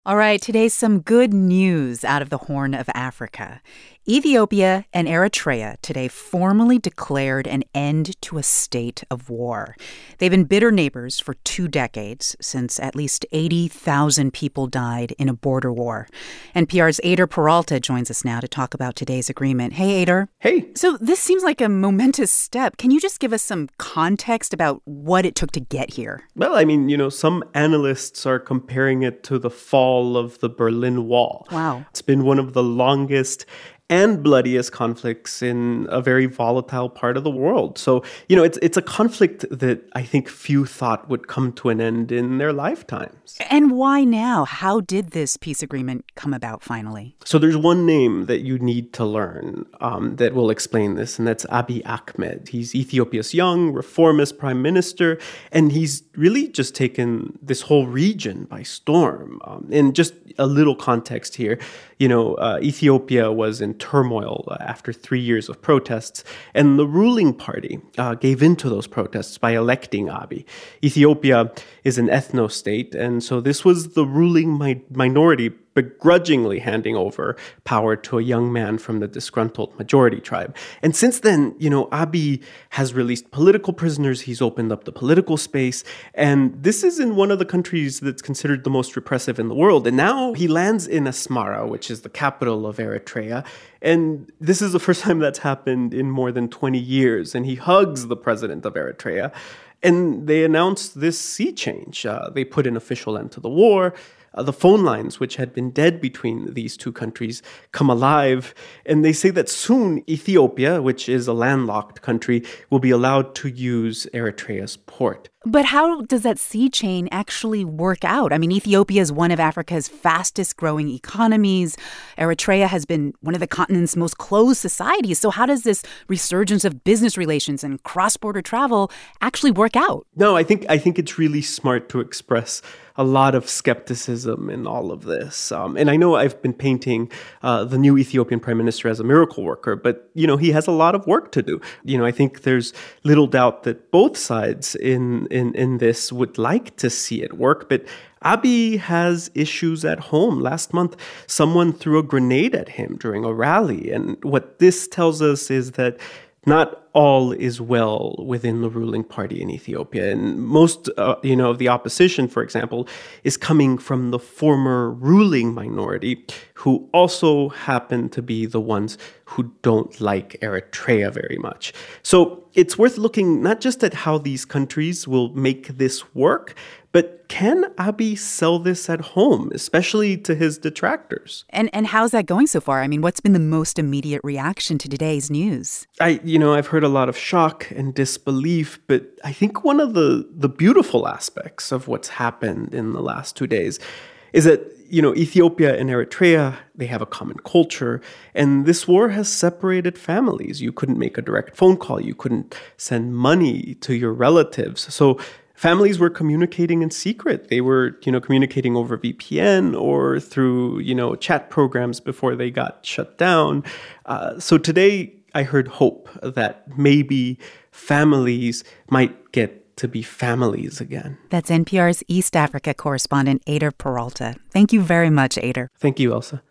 All right, today's some good news out of the Horn of Africa. Ethiopia and Eritrea today formally declared an end to a state of war. They've been bitter neighbors for 2 decades, since at least 80,000 people died in a border war. NPR's Eyder Peralta joins us now to talk about today's agreement. Hey, Eyder. Hey. So this seems like a momentous step. Can you just give us some context about what it took to get here? Well, some analysts are comparing it to the fall of the Berlin Wall. Wow. It's been one of the longest and bloodiest conflicts in a very volatile part of the world. So, it's a conflict that I think few thought would come to an end in their lifetimes. And why now? How did this peace agreement come about finally? So there's one name that you need to learn that will explain this, and that's Abiy Ahmed. He's Ethiopia's young, reformist prime minister, and he's really just taken this whole region by storm. And just a little context here, Ethiopia was in turmoil after 3 years of protests, and the ruling party gave in to those protests by electing Abiy. Ethiopia is an ethno-state, and so this was the ruling minority begrudgingly handing over power to a young man from the disgruntled majority tribe. And since then, Abiy has released political prisoners. He's opened up the political space. And this is in one of the countries that's considered the most repressive in the world. And now he lands in Asmara, which is the capital of Eritrea. And this is the first time that's happened in more than 20 years. And he hugs the president of Eritrea. And they announced this sea change. They put an official end to the war. The phone lines, which had been dead between these two countries, come alive. And they say that soon Ethiopia, which is a landlocked country, will be allowed to use Eritrea's port. But how does that sea chain actually work out? I mean, Ethiopia is one of Africa's fastest growing economies. Eritrea has been one of the continent's most closed societies. So how does this resurgence of business relations and cross-border travel actually work out? No, I think it's really smart to express a lot of skepticism in all of this. And I know I've been painting the new Ethiopian prime minister as a miracle worker, but, he has a lot of work to do. I think there's little doubt that both sides in this would like to see it work, but Abiy has issues at home. Last month, someone threw a grenade at him during a rally. And what this tells us is that not all is well within the ruling party in Ethiopia. And most, of the opposition, for example, is coming from the former ruling minority, who also happen to be the ones who don't like Eritrea very much. So it's worth looking not just at how these countries will make this work, but can Abiy sell this at home, especially to his detractors? And how's that going so far? I mean, what's been the most immediate reaction to today's news? I've heard a lot of shock and disbelief, but I think one of the beautiful aspects of what's happened in the last 2 days is that, Ethiopia and Eritrea, they have a common culture, and this war has separated families. You couldn't make a direct phone call. You couldn't send money to your relatives. So families were communicating in secret. They were, communicating over VPN or through, chat programs before they got shut down. So today I heard hope that maybe families might get to be families again. That's NPR's East Africa correspondent, Eyder Peralta. Thank you very much, Eyder. Thank you, Elsa.